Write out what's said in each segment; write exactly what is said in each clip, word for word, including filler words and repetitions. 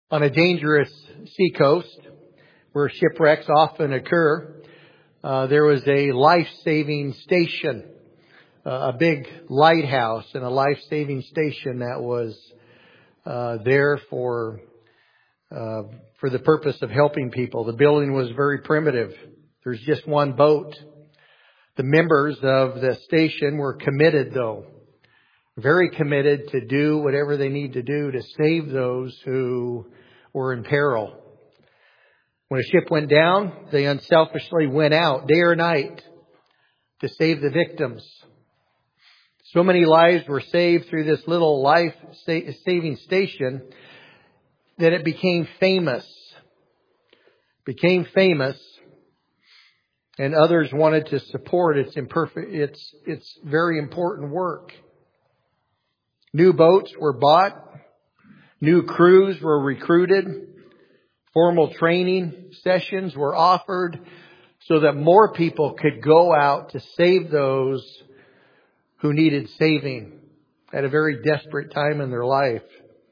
On a dangerous seacoast where shipwrecks often occur, uh, there was a life-saving station, uh, a big lighthouse and a life-saving station that was uh, there for uh, for the purpose of helping people. The building was very primitive. There's just one boat. The members of the station were committed, though, very committed to do whatever they need to do to save those who were in peril. When a ship went down, they unselfishly went out day or night to save the victims. So many lives were saved through this little life-saving station that it became famous. Became famous, and others wanted to support its imperfect, its its very important work. New boats were bought. New crews were recruited. Formal training sessions were offered so that more people could go out to save those who needed saving at a very desperate time in their life.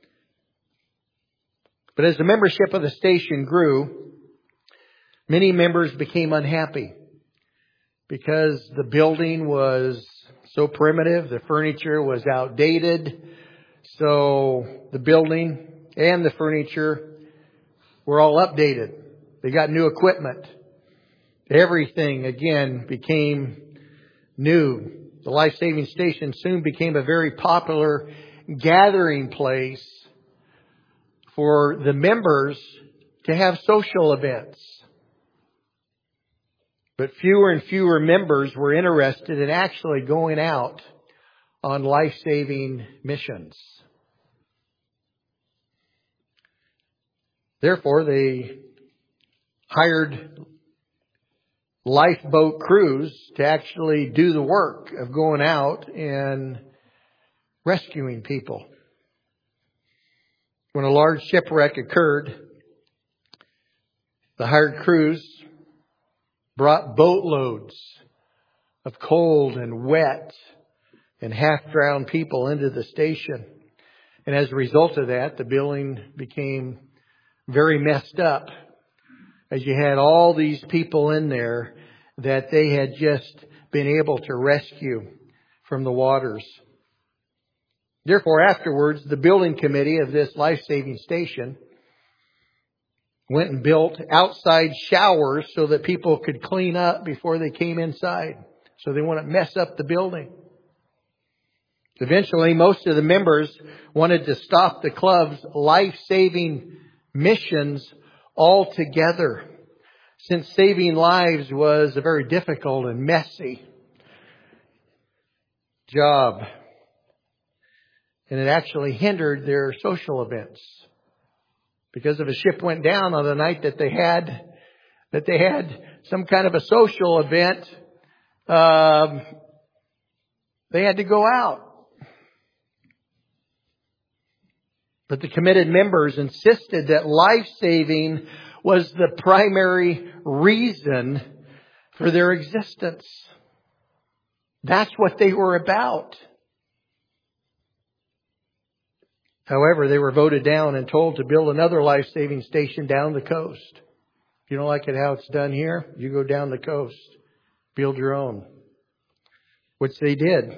But as the membership of the station grew, many members became unhappy because the building was so primitive, the furniture was outdated. So the building and the furniture were all updated. They got new equipment. Everything, again, became new. The life-saving station soon became a very popular gathering place for the members to have social events. But fewer and fewer members were interested in actually going out on life-saving missions. Therefore, they hired lifeboat crews to actually do the work of going out and rescuing people. When a large shipwreck occurred, the hired crews brought boatloads of cold and wet and half-drowned people into the station. And as a result of that, the building became very messed up, as you had all these people in there that they had just been able to rescue from the waters. Therefore, afterwards, the building committee of this life-saving station went and built outside showers so that people could clean up before they came inside. So they wouldn't mess up the building. Eventually, most of the members wanted to stop the club's life-saving missions altogether, since saving lives was a very difficult and messy job. And it actually hindered their social events. Because if a ship went down on the night that they had, that they had some kind of a social event, um, they had to go out. But the committed members insisted that life-saving was the primary reason for their existence. That's what they were about. However, they were voted down and told to build another life-saving station down the coast. If you don't like it how it's done here, you go down the coast. Build your own. Which they did.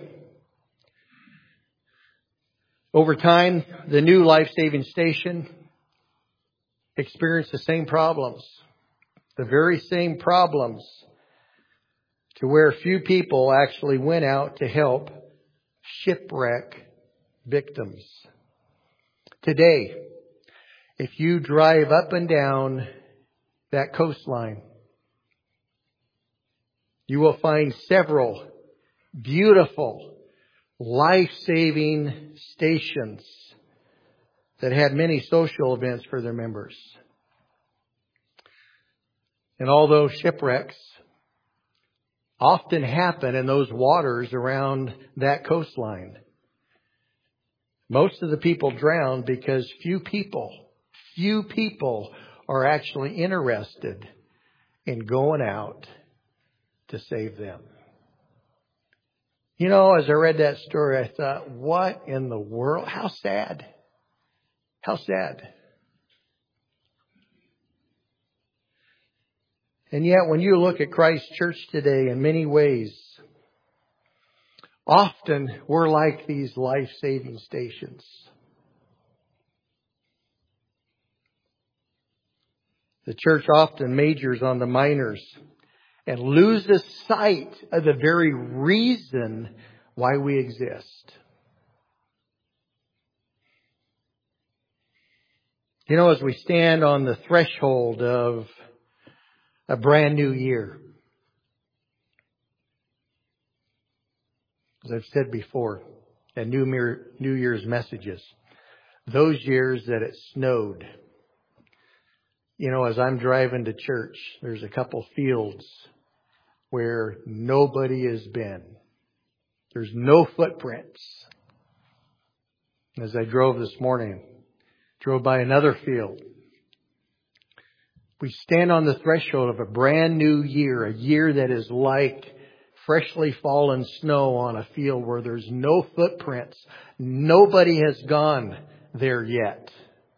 Over time, the new life-saving station experienced the same problems. The very same problems, to where few people actually went out to help shipwreck victims. Today, if you drive up and down that coastline, you will find several beautiful, life-saving stations that had many social events for their members. And although shipwrecks often happen in those waters around that coastline, most of the people drown because few people, few people are actually interested in going out to save them. You know, as I read that story, I thought, what in the world? How sad. How sad. And yet when you look at Christ Church today, in many ways, often we're like these life-saving stations. The church often majors on the minors and loses sight of the very reason why we exist. You know, as we stand on the threshold of a brand new year, as I've said before, and New New Year's messages, those years that it snowed. You know, as I'm driving to church, there's a couple fields where nobody has been. There's no footprints. As I drove this morning, drove by another field. We stand on the threshold of a brand new year, a year that is like freshly fallen snow on a field where there's no footprints. Nobody has gone there yet.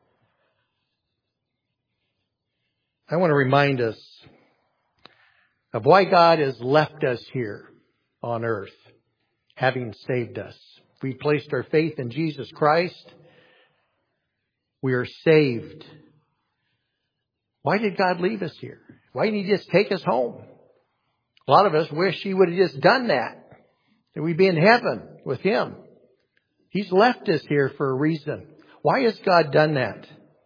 I want to remind us of why God has left us here on earth, having saved us. We placed our faith in Jesus Christ. We are saved. Why did God leave us here? Why didn't He just take us home? A lot of us wish He would have just done that, that we'd be in heaven with Him. He's left us here for a reason. Why has God done that?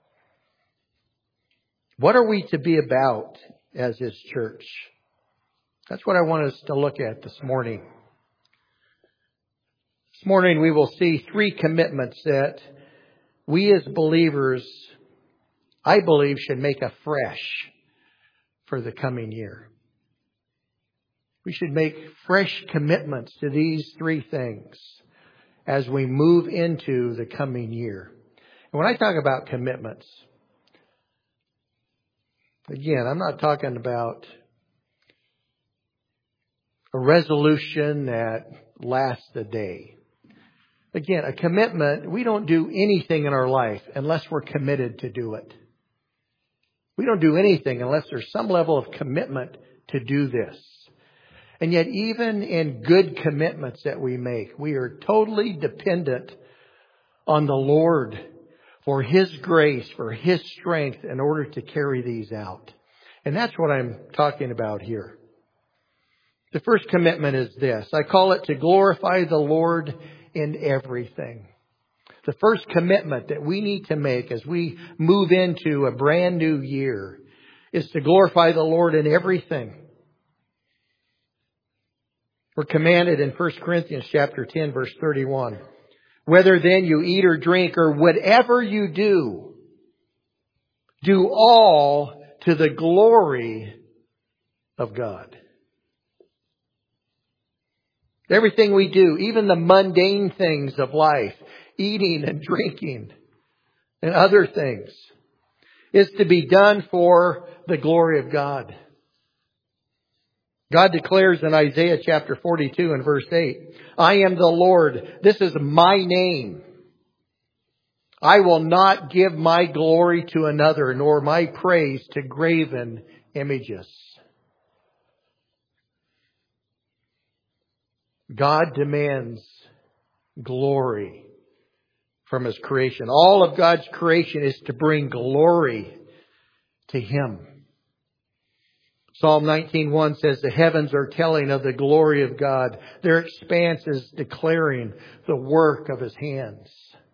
What are we to be about as His church? That's what I want us to look at this morning. This morning we will see three commitments that we as believers, I believe, should make afresh for the coming year. We should make fresh commitments to these three things as we move into the coming year. And when I talk about commitments, again, I'm not talking about a resolution that lasts a day. Again, a commitment, we don't do anything in our life unless we're committed to do it. We don't do anything unless there's some level of commitment to do this. And yet, even in good commitments that we make, we are totally dependent on the Lord for His grace, for His strength in order to carry these out. And that's what I'm talking about here. The first commitment is this. I call it to glorify the Lord in everything. The first commitment that we need to make as we move into a brand new year is to glorify the Lord in everything. We're commanded in First Corinthians chapter ten, verse thirty-one. Whether then you eat or drink or whatever you do, do all to the glory of God. Everything we do, even the mundane things of life, eating and drinking and other things, is to be done for the glory of God. God declares in Isaiah chapter forty-two and verse eight, I am the Lord. This is my name. I will not give my glory to another, nor my praise to graven images. God demands glory from His creation. All of God's creation is to bring glory to Him. Psalm nineteen one says, the heavens are telling of the glory of God. Their expanse is declaring the work of His hands.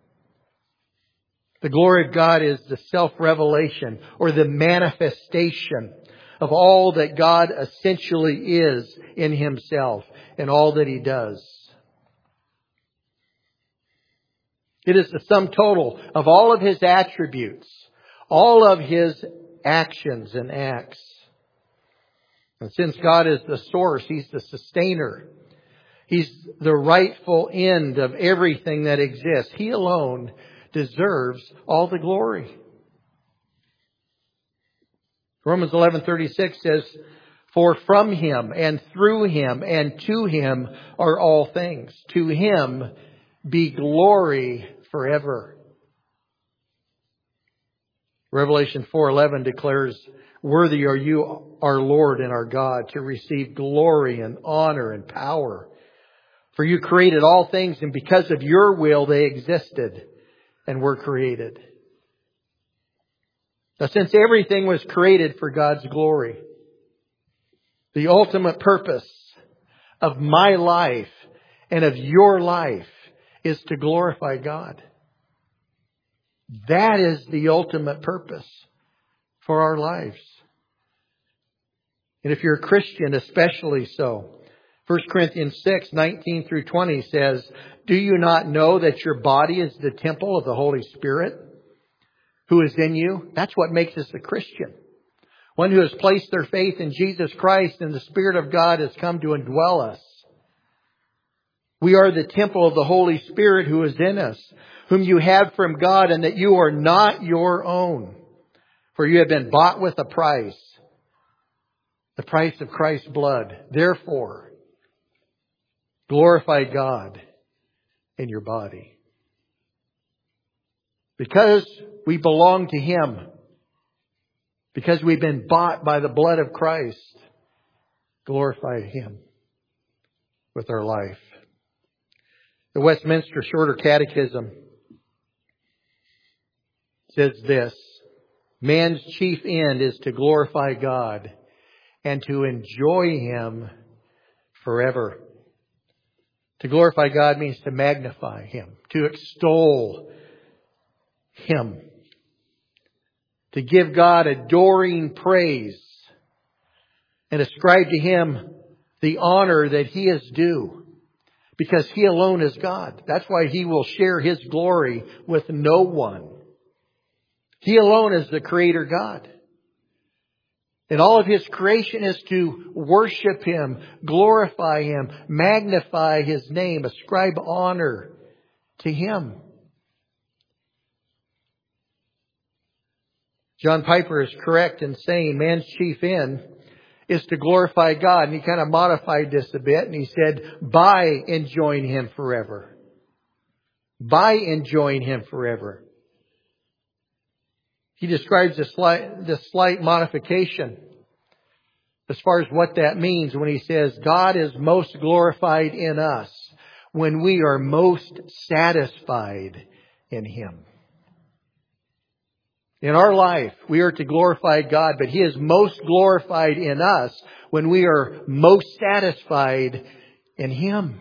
The glory of God is the self-revelation or the manifestation of all that God essentially is in Himself and all that He does. It is the sum total of all of His attributes, all of His actions and acts. And since God is the source, He's the sustainer. He's the rightful end of everything that exists. He alone deserves all the glory. Romans eleven thirty-six says, for from Him and through Him and to Him are all things. To Him be glory forever. Revelation four eleven declares, "Worthy are you, our Lord and our God, to receive glory and honor and power. For you created all things, and because of your will they existed and were created." Now, since everything was created for God's glory, the ultimate purpose of my life and of your life is to glorify God. That is the ultimate purpose for our lives. And if you're a Christian, especially so. First Corinthians six, nineteen through twenty says, "Do you not know that your body is the temple of the Holy Spirit who is in you?" That's what makes us a Christian. One who has placed their faith in Jesus Christ, and the Spirit of God has come to indwell us. We are the temple of the Holy Spirit who is in us, whom you have from God, and that you are not your own. For you have been bought with a price, the price of Christ's blood. Therefore, glorify God in your body. Because we belong to Him, because we've been bought by the blood of Christ, glorify Him with our life. The Westminster Shorter Catechism says this: "Man's chief end is to glorify God and to enjoy Him forever." To glorify God means to magnify Him, to extol Him, to give God adoring praise and ascribe to Him the honor that He is due. Because He alone is God. That's why He will share His glory with no one. He alone is the Creator God. And all of His creation is to worship Him, glorify Him, magnify His name, ascribe honor to Him. John Piper is correct in saying man's chief end is to glorify God. And he kind of modified this a bit. And he said, by enjoying Him forever. By enjoying Him forever. He describes this slight, this slight modification as far as what that means when he says, God is most glorified in us when we are most satisfied in Him. In our life, we are to glorify God, but He is most glorified in us when we are most satisfied in Him.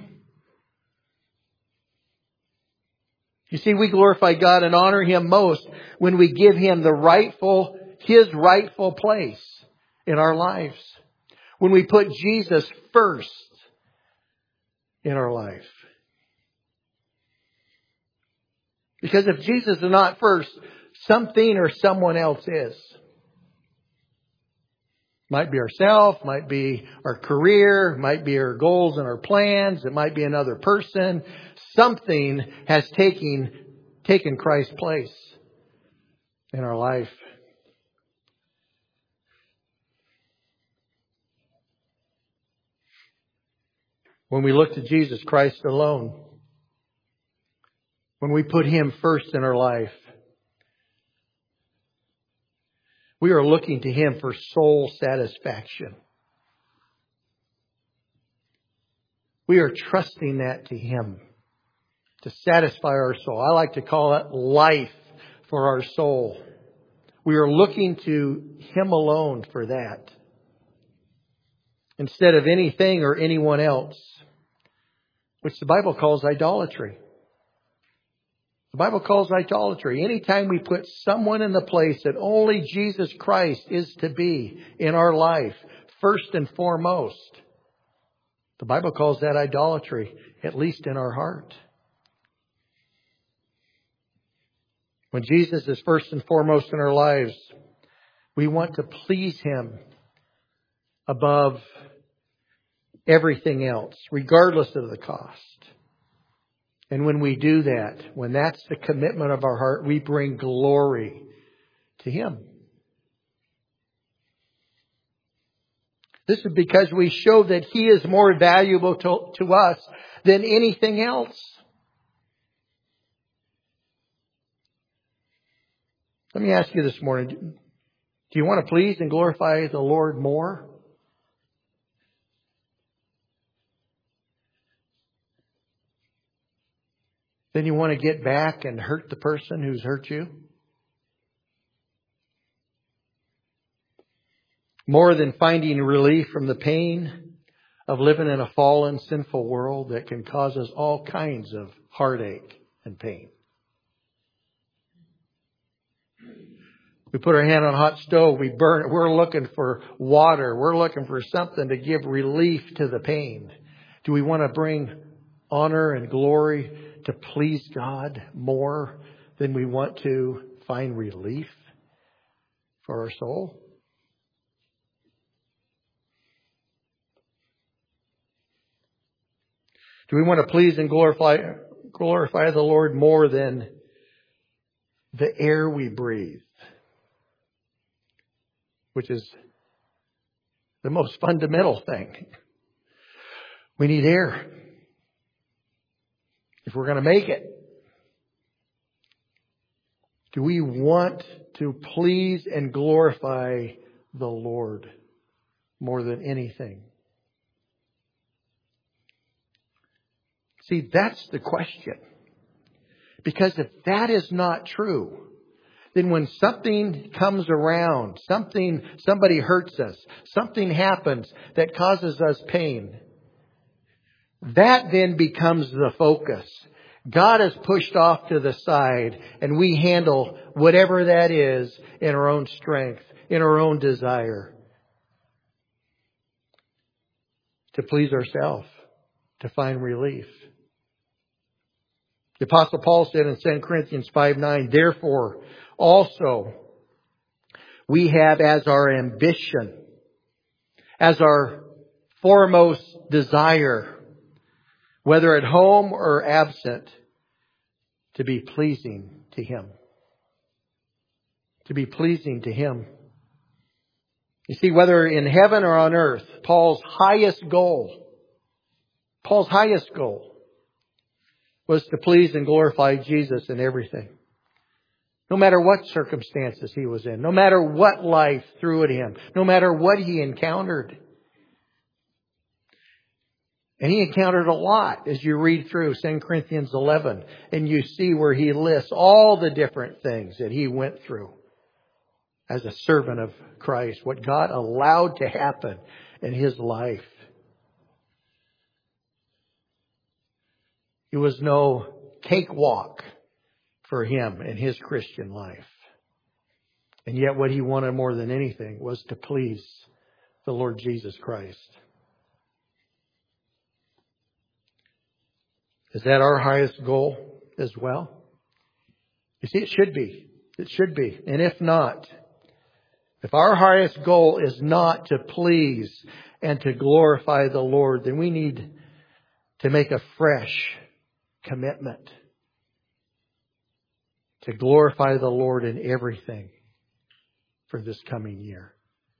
You see, we glorify God and honor Him most when we give Him the rightful, His rightful place in our lives. When we put Jesus first in our life. Because if Jesus is not first, something or someone else is. Might be ourselves, might be our career, might be our goals and our plans. It might be another person. Something has taken, taken Christ's place in our life. When we look to Jesus Christ alone, when we put Him first in our life, we are looking to Him for soul satisfaction. We are trusting that to Him to satisfy our soul. I like to call it life for our soul. We are looking to Him alone for that, instead of anything or anyone else, which the Bible calls idolatry. The Bible calls idolatry. Anytime we put someone in the place that only Jesus Christ is to be in our life, first and foremost, the Bible calls that idolatry, at least in our heart. When Jesus is first and foremost in our lives, we want to please Him above everything else, regardless of the cost. And when we do that, when that's the commitment of our heart, we bring glory to Him. This is because we show that He is more valuable to, to us than anything else. Let me ask you this morning, do you want to please and glorify the Lord more? Then you want to get back and hurt the person who's hurt you? More than finding relief from the pain of living in a fallen, sinful world that can cause us all kinds of heartache and pain. We put our hand on a hot stove, we burn it. We're looking for water. We're looking for something to give relief to the pain. Do we want to bring honor and glory to please God more than we want to find relief for our soul? Do we want to please and glorify glorify the Lord more than the air we breathe, which is the most fundamental thing? We need air if we're going to make it. Do we want to please and glorify the Lord more than anything? See, that's the question. Because if that is not true, then when something comes around, something, somebody hurts us, something happens that causes us pain, that then becomes the focus. God is pushed off to the side and we handle whatever that is in our own strength, in our own desire to please ourselves, to find relief. The Apostle Paul said in Second Corinthians five nine, therefore also we have as our ambition, as our foremost desire, whether at home or absent, to be pleasing to Him. To be pleasing to Him. You see, whether in heaven or on earth, Paul's highest goal, Paul's highest goal was to please and glorify Jesus in everything. No matter what circumstances he was in, no matter what life threw at him, no matter what he encountered. And he encountered a lot as you read through Second Corinthians eleven and you see where he lists all the different things that he went through as a servant of Christ, what God allowed to happen in his life. It was no cakewalk for him in his Christian life. And yet what he wanted more than anything was to please the Lord Jesus Christ. Is that our highest goal as well? You see, it should be. It should be. And if not, if our highest goal is not to please and to glorify the Lord, then we need to make a fresh commitment to glorify the Lord in everything for this coming year.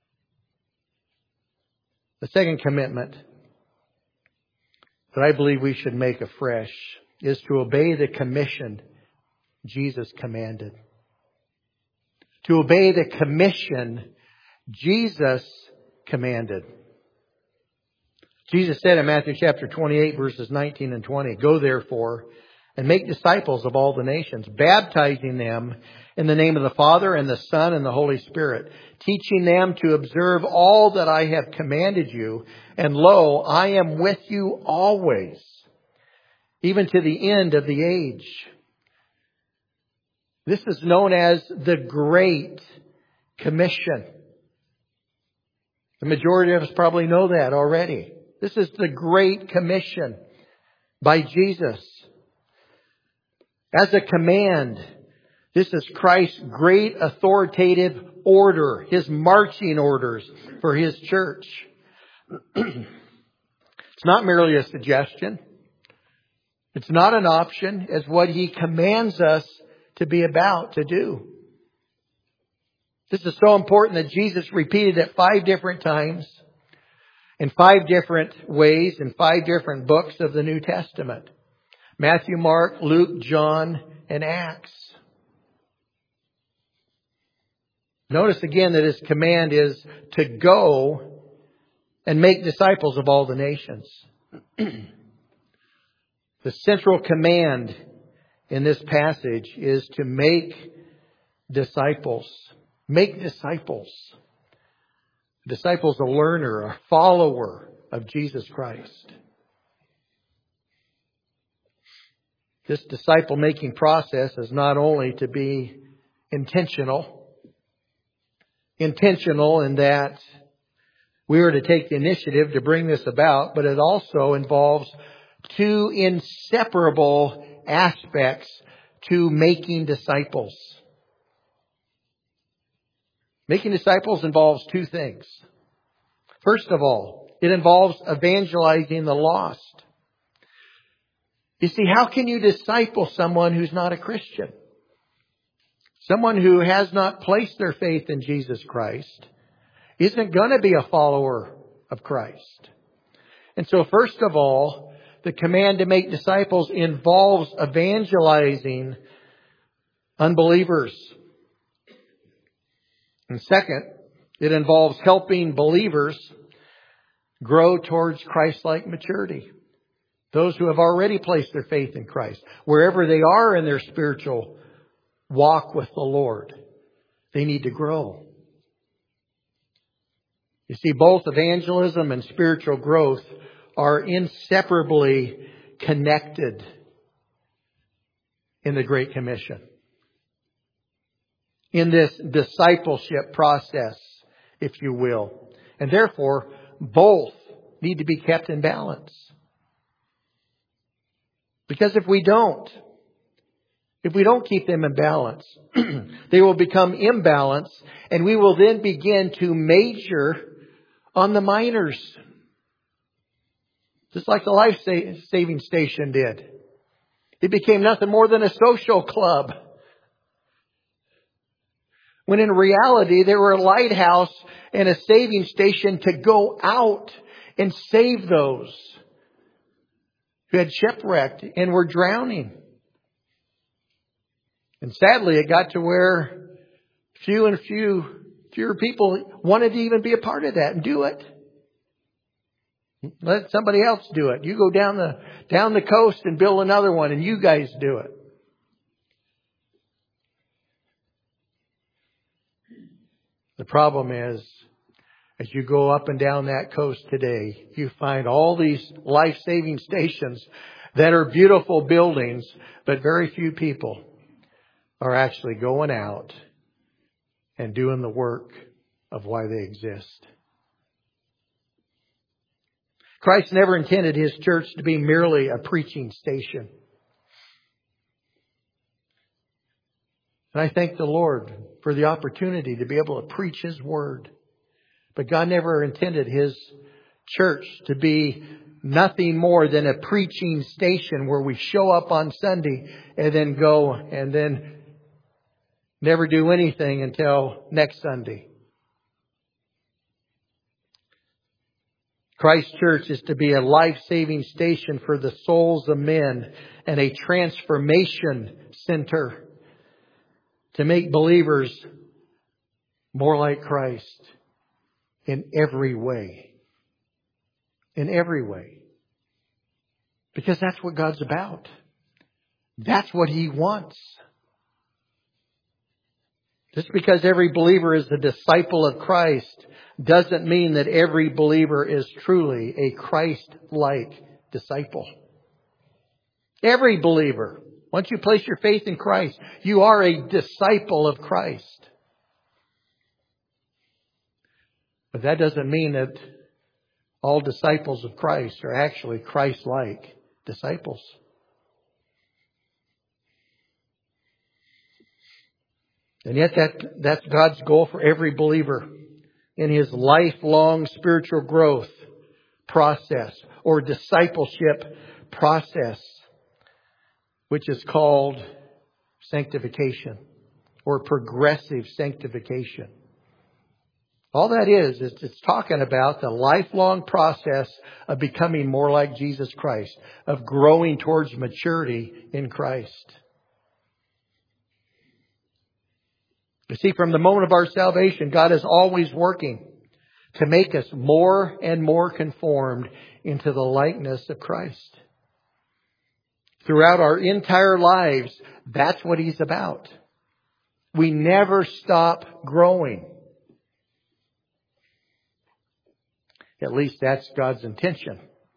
The second commitment that I believe we should make afresh is to obey the commission Jesus commanded. To obey the commission Jesus commanded. Jesus said in Matthew chapter twenty-eight, verses nineteen and twenty, go therefore and make disciples of all the nations, baptizing them in the name of the Father and the Son and the Holy Spirit, teaching them to observe all that I have commanded you. And lo, I am with you always, even to the end of the age. This is known as the Great Commission. The majority of us probably know that already. This is the Great Commission by Jesus. As a command, this is Christ's great authoritative order, His marching orders for His church. It's not merely a suggestion. It's not an option. It's what He commands us to be about to do. This is so important that Jesus repeated it five different times in five different ways in five different books of the New Testament. Matthew, Mark, Luke, John, and Acts. Notice again that His command is to go and make disciples of all the nations. The central command in this passage is to make disciples. Make disciples. A disciple is a learner, a follower of Jesus Christ. This disciple-making process is not only to be intentional, intentional in that we are to take the initiative to bring this about, but it also involves two inseparable aspects to making disciples. Making disciples involves two things. First of all, it involves evangelizing the lost. You see, how can you disciple someone who's not a Christian? Someone who has not placed their faith in Jesus Christ isn't going to be a follower of Christ. And so first of all, the command to make disciples involves evangelizing unbelievers. And second, it involves helping believers grow towards Christ-like maturity. Those who have already placed their faith in Christ, wherever they are in their spiritual walk with the Lord, they need to grow. You see, both evangelism and spiritual growth are inseparably connected in the Great Commission. In this discipleship process, if you will. And therefore, both need to be kept in balance. Because if we don't, if we don't keep them in balance, they will become imbalanced, and we will then begin to major on the minors. Just like the life-saving station did. It became nothing more than a social club. When in reality, they were a lighthouse and a saving station to go out and save those who had shipwrecked and were drowning. And sadly, it got to where few and few, fewer people wanted to even be a part of that and do it. Let somebody else do it. You go down the, down the coast and build another one, and you guys do it. The problem is, as you go up and down that coast today, you find all these life-saving stations that are beautiful buildings, but very few people are actually going out and doing the work of why they exist. Christ never intended His church to be merely a preaching station. And I thank the Lord for the opportunity to be able to preach His Word. But God never intended His church to be nothing more than a preaching station where we show up on Sunday and then go and then never do anything until next Sunday. Christ Church is to be a life-saving station for the souls of men and a transformation center to make believers more like Christ in every way. In every way. Because that's what God's about. That's what He wants. Just because every believer is a disciple of Christ doesn't mean that every believer is truly a Christ-like disciple. Every believer, once you place your faith in Christ, you are a disciple of Christ. But that doesn't mean that all disciples of Christ are actually Christ-like disciples. And yet that, that's God's goal for every believer in his lifelong spiritual growth process or discipleship process, which is called sanctification or progressive sanctification. All that is, is it's talking about the lifelong process of becoming more like Jesus Christ, of growing towards maturity in Christ. You see, from the moment of our salvation, God is always working to make us more and more conformed into the likeness of Christ. Throughout our entire lives, that's what He's about. We never stop growing. At least that's God's intention.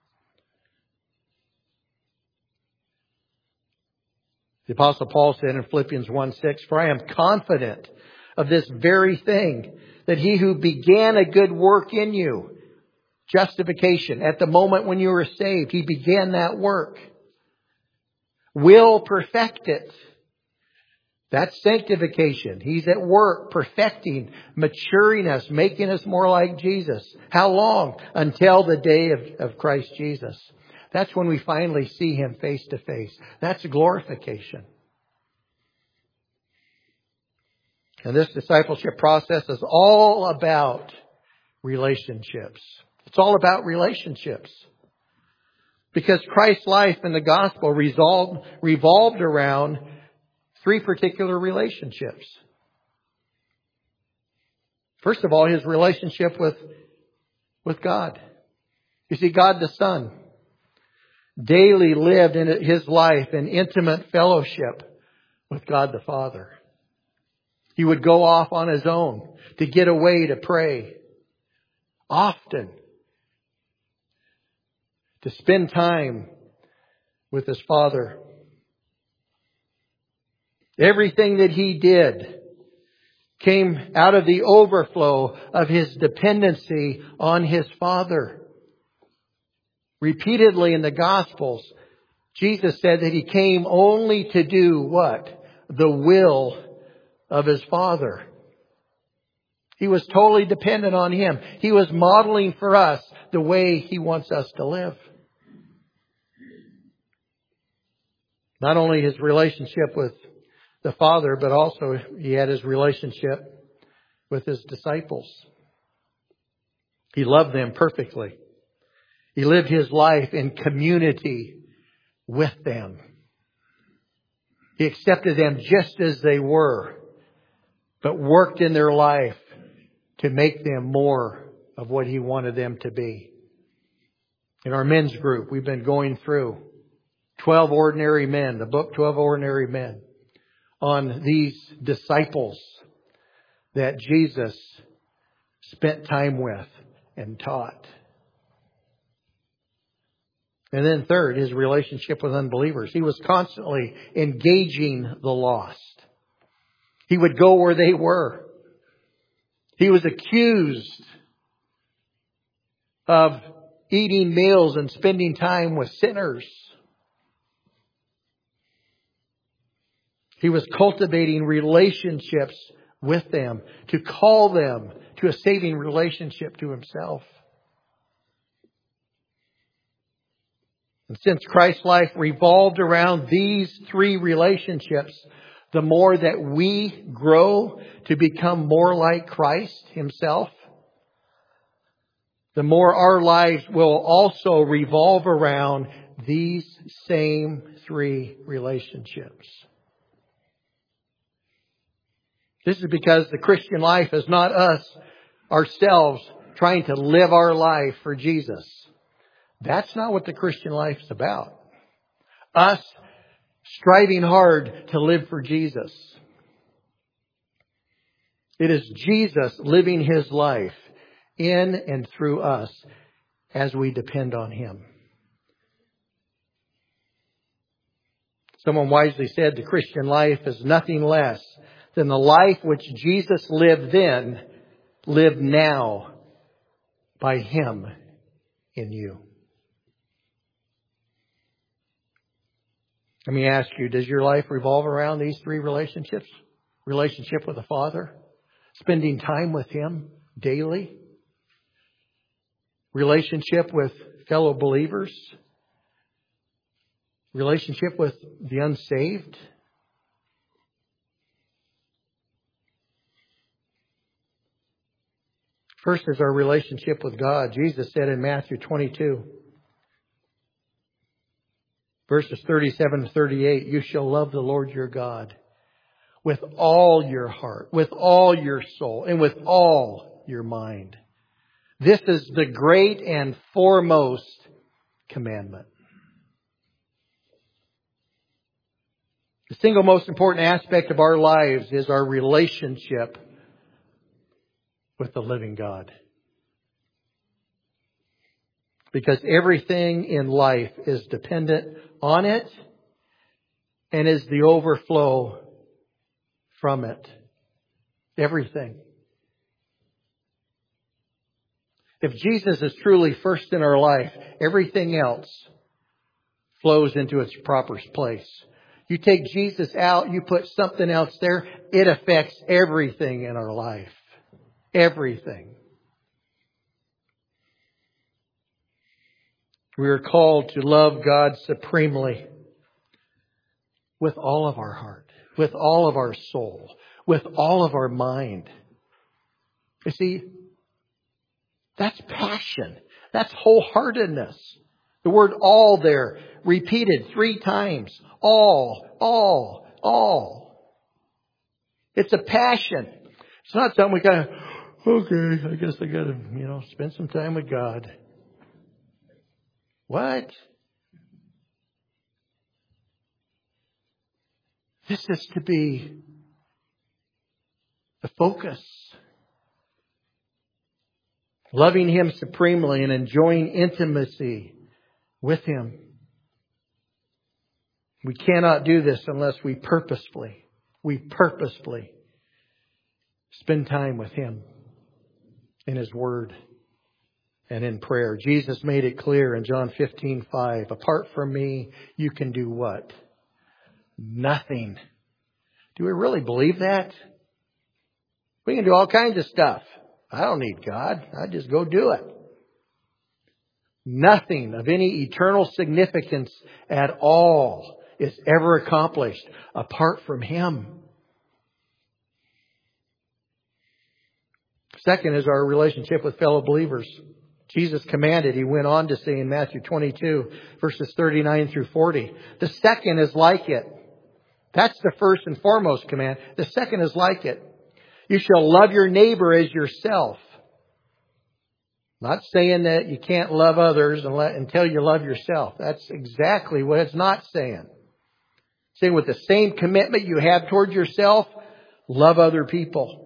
The Apostle Paul said in Philippians one six, "For I am confident of this very thing, that He who began a good work in you," justification, at the moment when you were saved, He began that work, "will perfect it." That's sanctification. He's at work perfecting, maturing us, making us more like Jesus. How long? Until the day of, of Christ Jesus. That's when we finally see Him face to face. That's glorification. And this discipleship process is all about relationships. It's all about relationships. Because Christ's life in the gospel resolved, revolved around three particular relationships. First of all, His relationship with, with God. You see, God the Son daily lived in His life in intimate fellowship with God the Father. He would go off on His own to get away to pray. Often. To spend time with His Father. Everything that He did came out of the overflow of His dependency on His Father. Repeatedly in the Gospels, Jesus said that He came only to do what? The will of His Father. He was totally dependent on Him. He was modeling for us the way He wants us to live. Not only His relationship with the Father, but also He had His relationship with His disciples. He loved them perfectly. He lived His life in community with them. He accepted them just as they were, but worked in their life to make them more of what He wanted them to be. In our men's group, we've been going through twelve Ordinary Men, the book twelve Ordinary Men, on these disciples that Jesus spent time with and taught. And then third, His relationship with unbelievers. He was constantly engaging the lost. He would go where they were. He was accused of eating meals and spending time with sinners. He was cultivating relationships with them to call them to a saving relationship to Himself. And since Christ's life revolved around these three relationships, the more that we grow to become more like Christ Himself, the more our lives will also revolve around these same three relationships. This is because the Christian life is not us, ourselves, trying to live our life for Jesus. That's not what the Christian life is about. Us striving hard to live for Jesus. It is Jesus living His life in and through us as we depend on Him. Someone wisely said the Christian life is nothing less than the life which Jesus lived then, lived now by Him in you. Let me ask you, does your life revolve around these three relationships? Relationship with the Father, spending time with Him daily, relationship with fellow believers, relationship with the unsaved. First is our relationship with God. Jesus said in Matthew twenty-two, verses thirty-seven to thirty-eight, "You shall love the Lord your God with all your heart, with all your soul, and with all your mind. This is the great and foremost commandment. The single most important aspect of our lives is our relationship with the living God. Because everything in life is dependent on it and is the overflow from it. Everything. If Jesus is truly first in our life, everything else flows into its proper place. You take Jesus out, you put something else there, it affects everything in our life. Everything. We are called to love God supremely with all of our heart, with all of our soul, with all of our mind. You see, that's passion. That's wholeheartedness. The word all there, repeated three times. All, all, all. It's a passion. It's not something we kind of, okay, I guess I got to, you know, spend some time with God. What? This is to be the focus. Loving Him supremely and enjoying intimacy with Him. We cannot do this unless we purposefully, we purposefully spend time with Him in His Word and in prayer. Jesus made it clear in John fifteen five, apart from me, you can do what? Nothing. Do we really believe that? We can do all kinds of stuff. I don't need God. I just go do it. Nothing of any eternal significance at all is ever accomplished apart from Him. Second is our relationship with fellow believers. Jesus commanded, He went on to say in Matthew twenty-two, verses thirty-nine through forty. The second is like it. That's the first and foremost command. The second is like it. You shall love your neighbor as yourself. Not saying that you can't love others until you love yourself. That's exactly what it's not saying. It's saying with the same commitment you have towards yourself, love other people.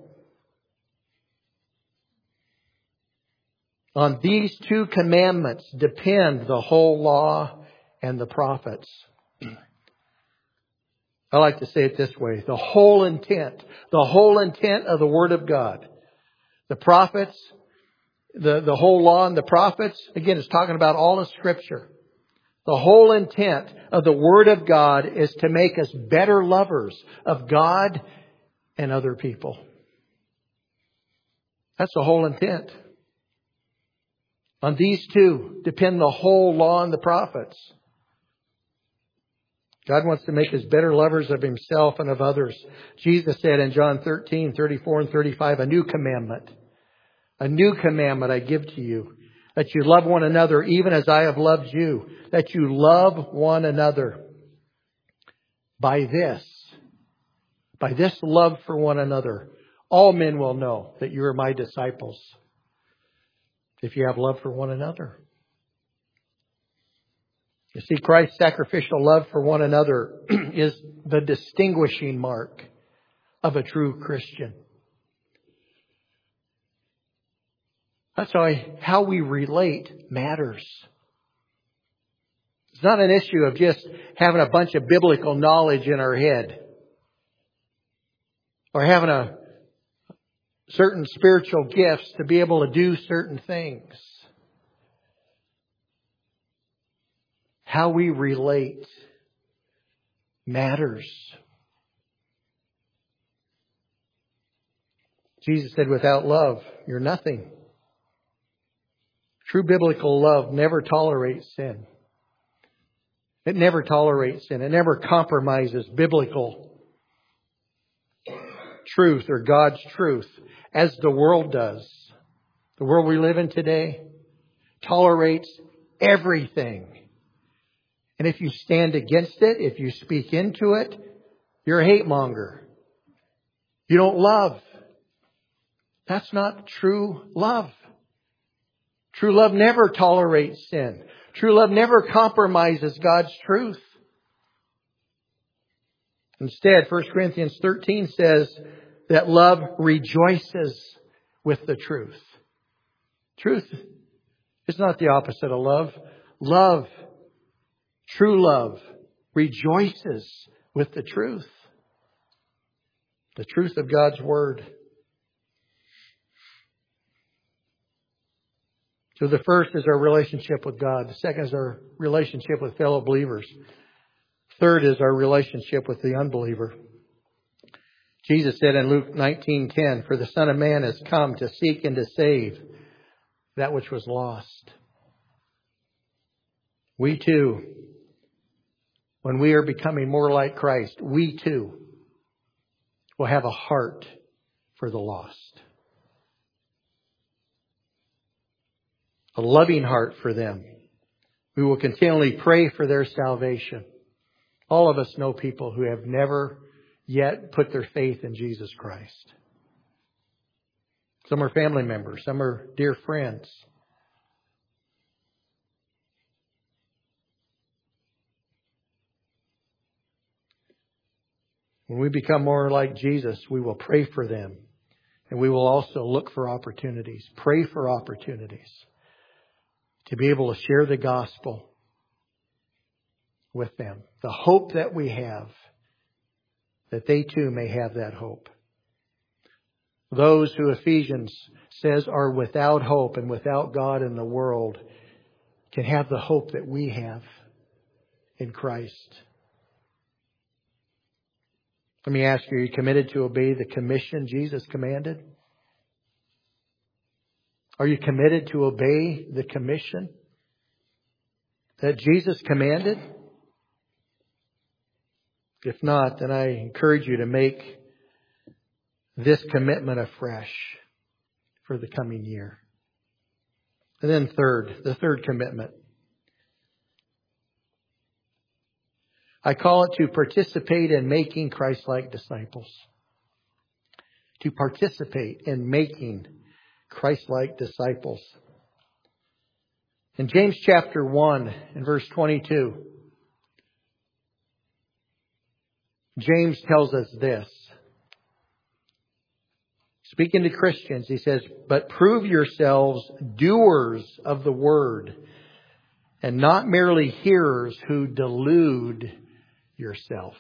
On these two commandments depend the whole law and the prophets. I like to say it this way. The whole intent, the whole intent of the Word of God. The prophets, the, the whole law and the prophets, again, it's talking about all of Scripture. The whole intent of the Word of God is to make us better lovers of God and other people. That's the whole intent. On these two depend the whole law and the prophets. God wants to make us better lovers of Himself and of others. Jesus said in John thirteen, thirty-four and thirty-five, a new commandment. A new commandment I give to you. That you love one another even as I have loved you. That you love one another. By this, by this love for one another, all men will know that you are my disciples. If you have love for one another. You see, Christ's sacrificial love for one another is the distinguishing mark of a true Christian. That's why how we relate matters. It's not an issue of just having a bunch of biblical knowledge in our head. Or having a certain spiritual gifts to be able to do certain things. How we relate matters. Jesus said, without love, you're nothing. True biblical love never tolerates sin. It never tolerates sin. It never compromises biblical truth or God's truth as the world does. The world we live in today tolerates everything. And if you stand against it, if you speak into it, you're a hate monger. You don't love. That's not true love. True love never tolerates sin. True love never compromises God's truth. Instead, First Corinthians thirteen says that love rejoices with the truth. Truth is not the opposite of love. Love, true love, rejoices with the truth. The truth of God's Word. So the first is our relationship with God. The second is our relationship with fellow believers. Third is our relationship with the unbeliever. Jesus said in Luke nineteen ten, "For the Son of Man has come to seek and to save that which was lost." We too, when we are becoming more like Christ, we too will have a heart for the lost. A loving heart for them. We will continually pray for their salvation. All of us know people who have never yet put their faith in Jesus Christ. Some are family members. Some are dear friends. When we become more like Jesus, we will pray for them. And we will also look for opportunities. Pray for opportunities to be able to share the gospel with them. The hope that we have, that they too may have that hope. Those who Ephesians says are without hope and without God in the world can have the hope that we have in Christ. Let me ask you, are you committed to obey the commission Jesus commanded? Are you committed to obey the commission that Jesus commanded? If not, then I encourage you to make this commitment afresh for the coming year. And then third, the third commitment. I call it to participate in making Christ-like disciples. To participate in making Christ-like disciples. In James chapter one, in verse twenty-two, James tells us this. Speaking to Christians, he says, "But prove yourselves doers of the word, and not merely hearers who delude yourself."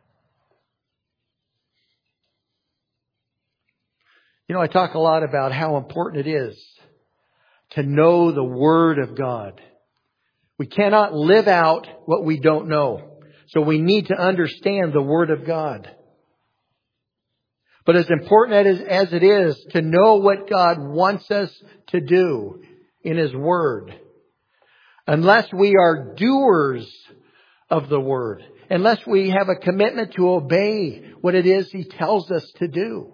You know, I talk a lot about how important it is to know the Word of God. We cannot live out what we don't know. So we need to understand the Word of God. But as important as as it is to know what God wants us to do in His Word, unless we are doers of the Word, unless we have a commitment to obey what it is He tells us to do,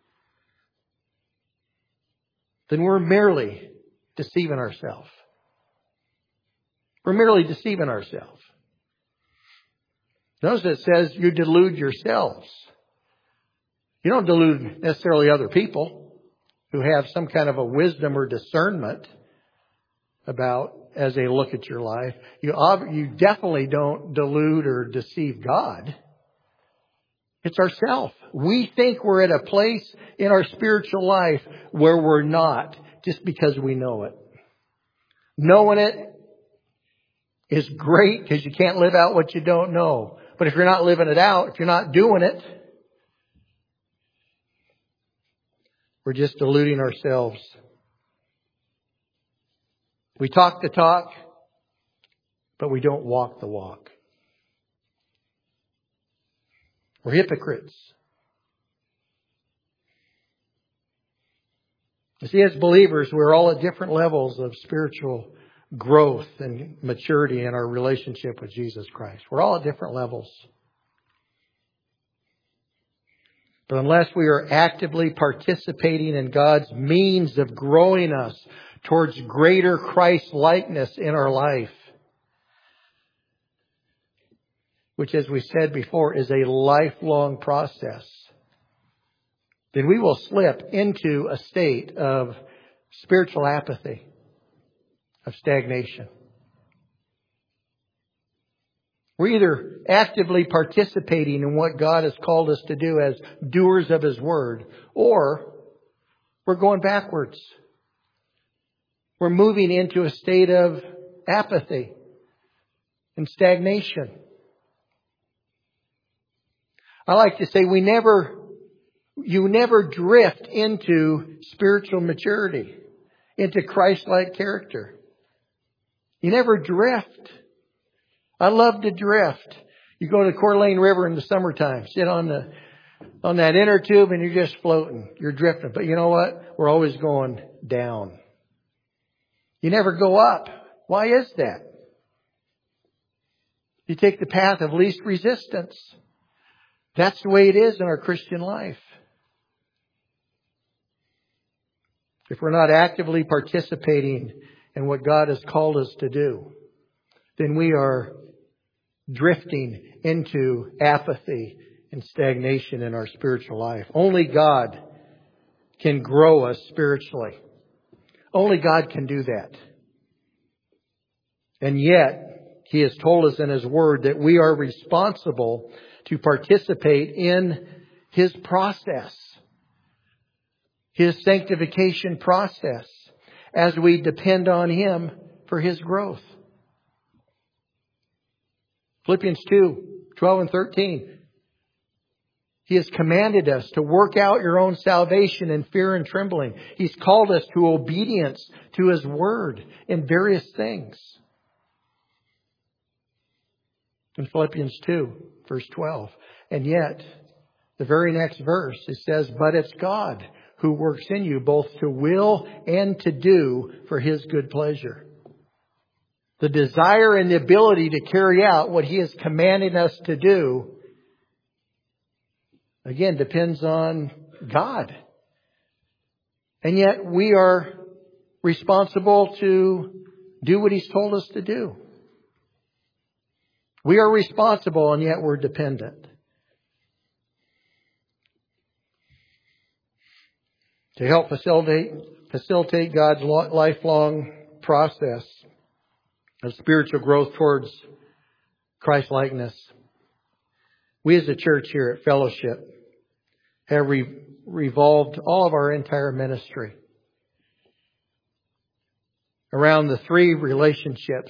then we're merely deceiving ourselves. We're merely deceiving ourselves. Notice it says you delude yourselves. You don't delude necessarily other people who have some kind of a wisdom or discernment about as they look at your life. You, you definitely don't delude or deceive God. It's ourselves. We think we're at a place in our spiritual life where we're not, just because we know it. Knowing it is great because you can't live out what you don't know. But if you're not living it out, if you're not doing it, we're just deluding ourselves. We talk the talk, but we don't walk the walk. We're hypocrites. You see, as believers, we're all at different levels of spiritual growth and maturity in our relationship with Jesus Christ. We're all at different levels. But unless we are actively participating in God's means of growing us towards greater Christ-likeness in our life, which, as we said before, is a lifelong process, then we will slip into a state of spiritual apathy, of stagnation. We're either actively participating in what God has called us to do as doers of His Word, or we're going backwards. We're moving into a state of apathy and stagnation. I like to say we never, you never drift into spiritual maturity, into Christ-like character. You never drift. I love to drift. You go to the Coeur d'Alene River in the summertime, sit on the on that inner tube, and you're just floating. You're drifting. But you know what? We're always going down. You never go up. Why is that? You take the path of least resistance. That's the way it is in our Christian life. If we're not actively participating in what God has called us to do, then we are drifting into apathy and stagnation in our spiritual life. Only God can grow us spiritually. Only God can do that. And yet, He has told us in His Word that we are responsible to participate in His process, His sanctification process, as we depend on Him for His growth. Philippians two, twelve and thirteen. He has commanded us to work out your own salvation in fear and trembling. He's called us to obedience to His Word in various things. In Philippians two, verse twelve. And yet, the very next verse, it says, but it's God who works in you both to will and to do for His good pleasure. The desire and the ability to carry out what He is commanding us to do, again, depends on God. And yet we are responsible to do what He's told us to do. We are responsible, and yet we're dependent. To help facilitate, facilitate God's lifelong process of spiritual growth towards Christ-likeness, we as a church here at Fellowship have re- revolved all of our entire ministry around the three relationships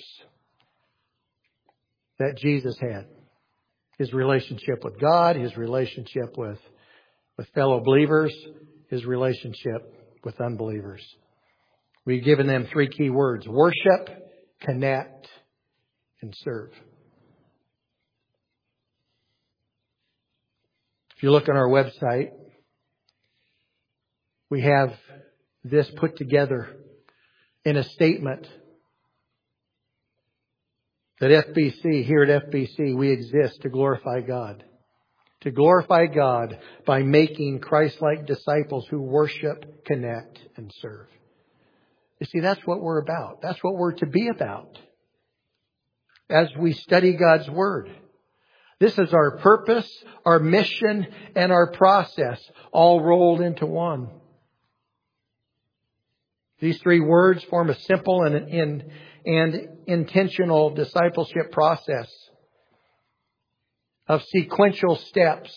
that Jesus had. His relationship with God, His relationship with, with fellow believers, His relationship with unbelievers. We've given them three key words: worship, connect, and serve. If you look on our website, we have this put together in a statement that F B C, here at F B C, we exist to glorify God. To glorify God by making Christ-like disciples who worship, connect, and serve. You see, that's what we're about. That's what we're to be about as we study God's Word. This is our purpose, our mission, and our process, all rolled into one. These three words form a simple and, and, and intentional discipleship process of sequential steps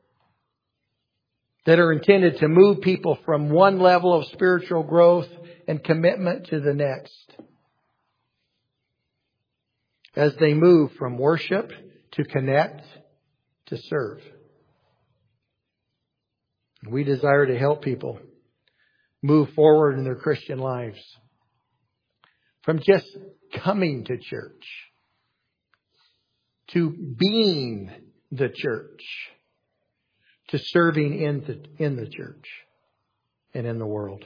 that are intended to move people from one level of spiritual growth and commitment to the next, as they move from worship to connect to serve. We desire to help people move forward in their Christian lives from just coming to church to being the church, to serving in the, in the church and in the world.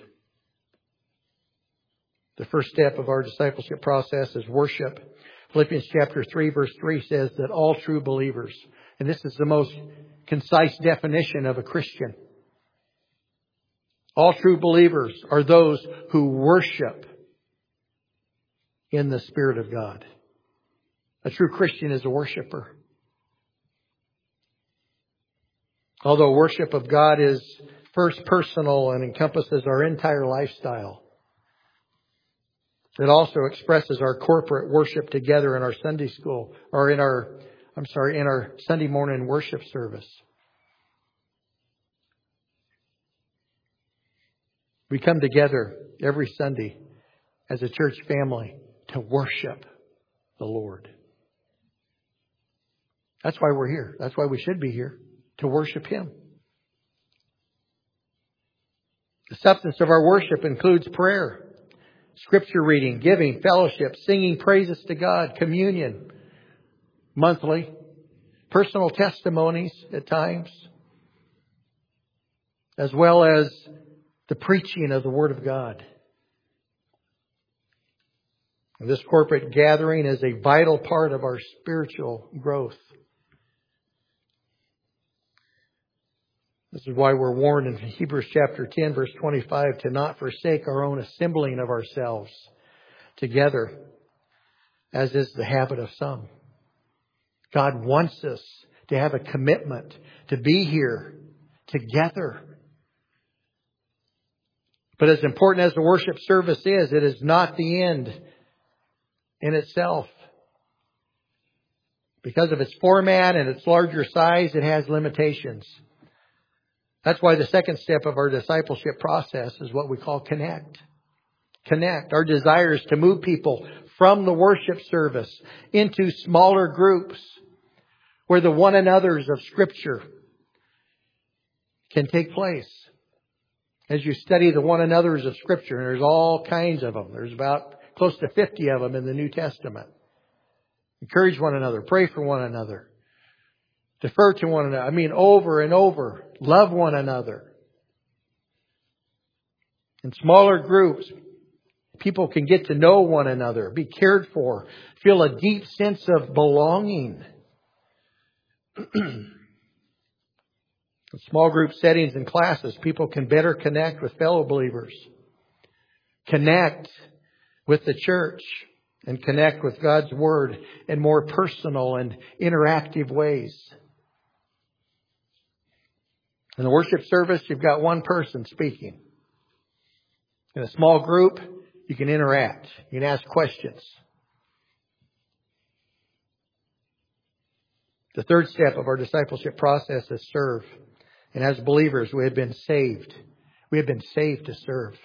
The first step of our discipleship process is worship. Philippians chapter three verse three says that all true believers, and this is the most concise definition of a Christian, all true believers are those who worship in the Spirit of God. A true Christian is a worshiper. Although worship of God is first personal and encompasses our entire lifestyle, it also expresses our corporate worship together in our Sunday school, or in our, I'm sorry, in our Sunday morning worship service. We come together every Sunday as a church family to worship the Lord. That's why we're here. That's why we should be here, to worship Him. The substance of our worship includes prayer, Scripture reading, giving, fellowship, singing praises to God, communion, monthly, personal testimonies at times, as well as the preaching of the Word of God. And this corporate gathering is a vital part of our spiritual growth. This is why we're warned in Hebrews chapter ten, verse twenty-five, to not forsake our own assembling of ourselves together, as is the habit of some. God wants us to have a commitment to be here together. But as important as the worship service is, it is not the end in itself. Because of its format and its larger size, it has limitations. That's why the second step of our discipleship process is what we call connect. Connect. Our desire is to move people from the worship service into smaller groups where the one another's of Scripture can take place. As you study the one another's of Scripture, and there's all kinds of them. There's about close to fifty of them in the New Testament. Encourage one another. Pray for one another. Defer to one another. I mean, over and over. Love one another. In smaller groups, people can get to know one another, be cared for, feel a deep sense of belonging. In small group settings and classes, people can better connect with fellow believers, connect with the church, and connect with God's Word in more personal and interactive ways. In the worship service, you've got one person speaking. In a small group, you can interact. You can ask questions. The third step of our discipleship process is serve. And as believers, we have been saved. We have been saved to serve.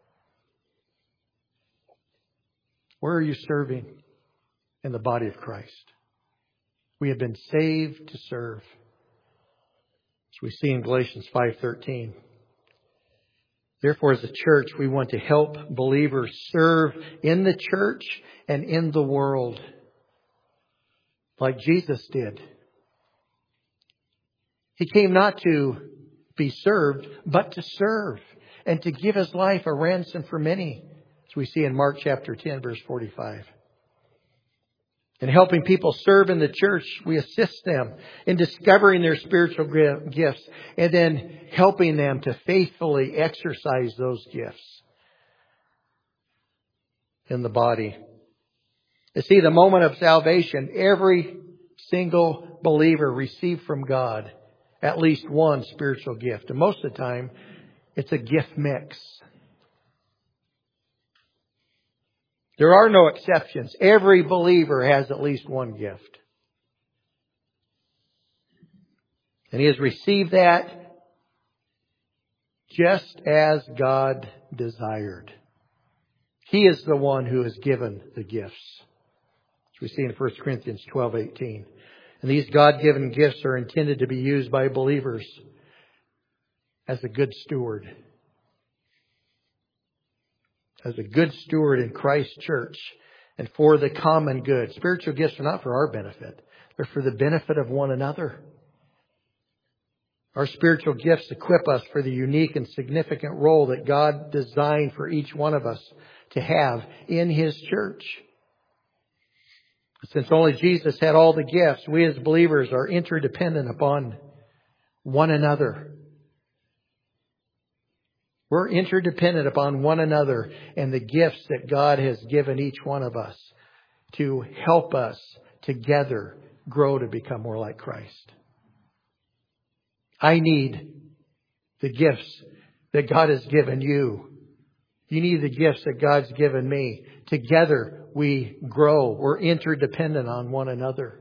Where are you serving in the body of Christ? We have been saved to serve. As we see in Galatians five thirteen. Therefore, as a church, we want to help believers serve in the church and in the world, like Jesus did. He came not to be served, but to serve and to give His life a ransom for many, as we see in Mark chapter ten, verse forty-five. In helping people serve in the church, we assist them in discovering their spiritual gifts and then helping them to faithfully exercise those gifts in the body. You see, the moment of salvation, every single believer received from God at least one spiritual gift. And most of the time, it's a gift mix. There are no exceptions. Every believer has at least one gift. And he has received that just as God desired. He is the one who has given the gifts. As we see in First Corinthians twelve eighteen. And these God-given gifts are intended to be used by believers as a good steward. As a good steward in Christ's church and for the common good. Spiritual gifts are not for our benefit. They're for the benefit of one another. Our spiritual gifts equip us for the unique and significant role that God designed for each one of us to have in His church. Since only Jesus had all the gifts, we as believers are interdependent upon one another. We're interdependent upon one another and the gifts that God has given each one of us to help us together grow to become more like Christ. I need the gifts that God has given you. You need the gifts that God's given me. Together we grow. We're interdependent on one another.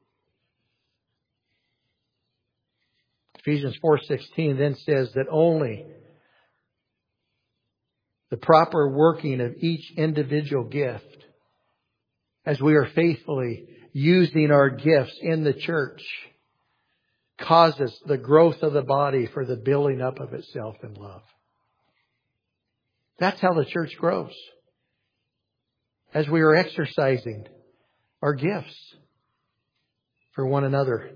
Ephesians four sixteen then says that only the proper working of each individual gift, as we are faithfully using our gifts in the church, causes the growth of the body for the building up of itself in love. That's how the church grows. As we are exercising our gifts for one another.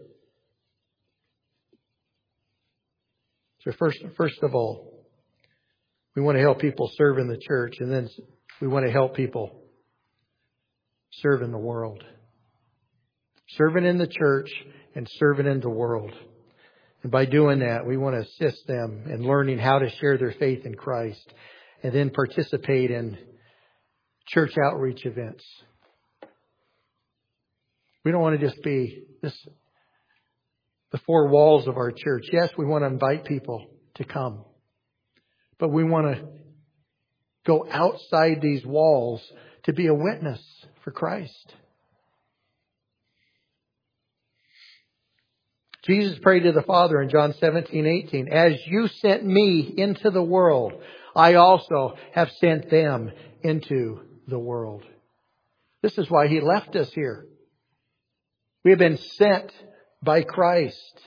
So first, first of all, we want to help people serve in the church, and then we want to help people serve in the world. Serving in the church and serving in the world. And by doing that, we want to assist them in learning how to share their faith in Christ and then participate in church outreach events. We don't want to just be this, the four walls of our church. Yes, we want to invite people to come. But we want to go outside these walls to be a witness for Christ. Jesus prayed to the Father in John seventeen eighteen, as you sent me into the world, I also have sent them into the world. This is why He left us here. We have been sent by Christ.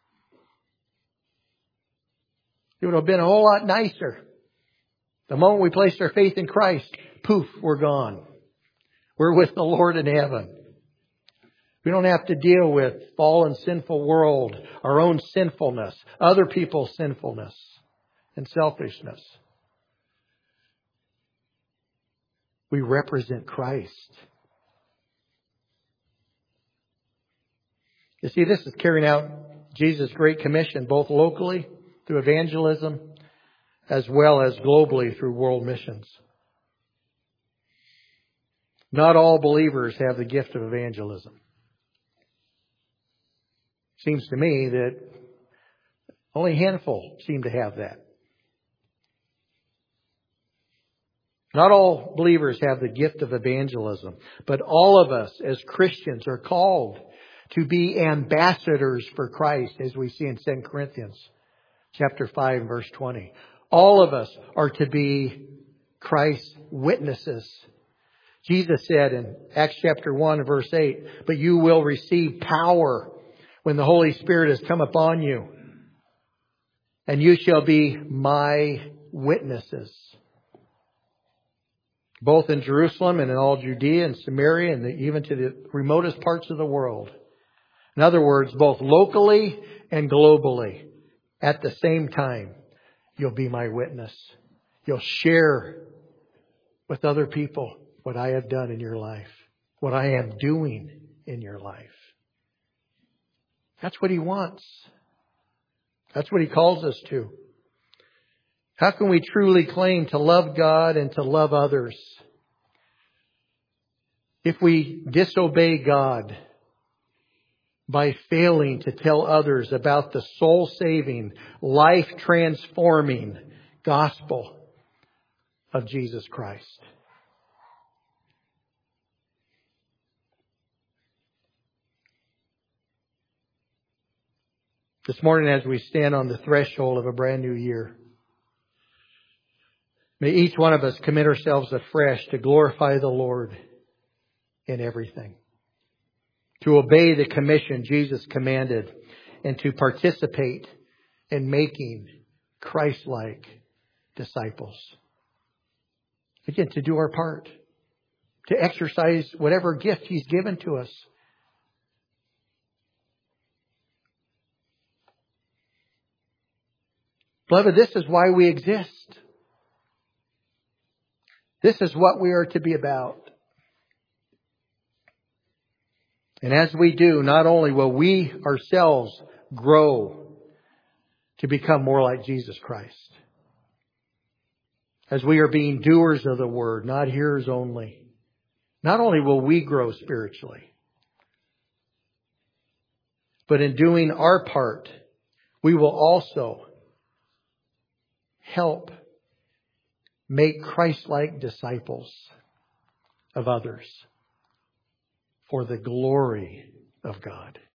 It would have been a whole lot nicer. The moment we placed our faith in Christ, poof, we're gone. We're with the Lord in heaven. We don't have to deal with fallen, sinful world, our own sinfulness, other people's sinfulness and selfishness. We represent Christ. You see, this is carrying out Jesus' Great Commission, both locally through evangelism, as well as globally through world missions. Not all believers have the gift of evangelism. Seems to me that only a handful seem to have that. Not all believers have the gift of evangelism, but all of us as Christians are called to be ambassadors for Christ, as we see in Second Corinthians chapter five, verse twenty. All of us are to be Christ's witnesses. Jesus said in Acts chapter one, verse eight, but you will receive power when the Holy Spirit has come upon you, and you shall be my witnesses, both in Jerusalem and in all Judea and Samaria and the, even to the remotest parts of the world. In other words, both locally and globally, at the same time, you'll be my witness. You'll share with other people what I have done in your life, what I am doing in your life. That's what He wants. That's what He calls us to. How can we truly claim to love God and to love others if we disobey God by failing to tell others about the soul-saving, life-transforming gospel of Jesus Christ? This morning, as we stand on the threshold of a brand new year, may each one of us commit ourselves afresh to glorify the Lord in everything, to obey the commission Jesus commanded, and to participate in making Christ-like disciples. Again, to do our part, to exercise whatever gift He's given to us. Beloved, this is why we exist. This is what we are to be about. And as we do, not only will we ourselves grow to become more like Jesus Christ, as we are being doers of the Word, not hearers only, not only will we grow spiritually, but in doing our part, we will also help make Christ-like disciples of others for the glory of God.